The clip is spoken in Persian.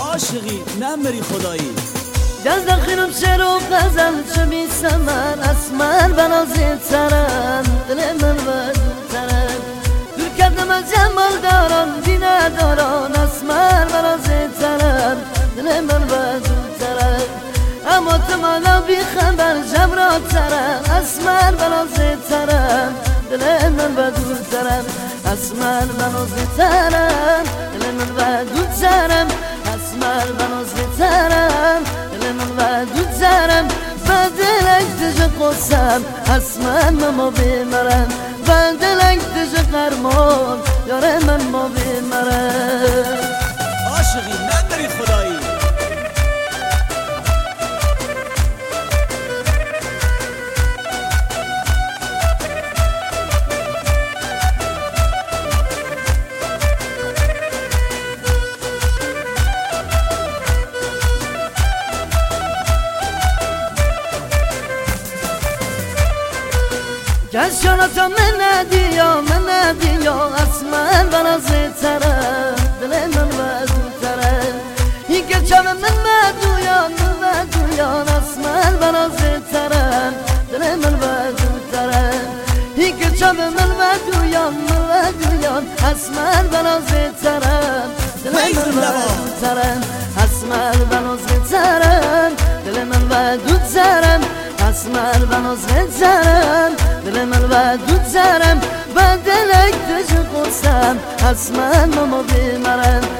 عاشقی نمری خدایی گز دخیلم شعر و غزل چه میسمن اسمر بنازی ترن دل من بدون ترن دور کردم از جمال داران دینه داران اسمر بنازی ترن دل من بدون ترن اما تمالا بی خبر جبرا ترن اسمر بنازی ترن دل من بدون ترن اسمر بنازی ترن دل من بدون ترن اسمر بنازی ترن دل من بدون ترن بدلک دژ قسم اسمر ما بیمرن بدلک دژ قرمان یار من ما بیمرن عاشقی نمری خدایی گز شانتا من ندیا اسمر بنازی ترن دل من بدون ترن این که چم من مدویان اسمر بنازی ترن دل من بدون ترن این که چم من مدویان اسمر بنازی ترن دل من بدون ترن اسمر بنازی ترن دل من بدون ترن اسمر بنازی ترن دل من بدون ترن بدلک دژ قسم اسمر ما بیمرن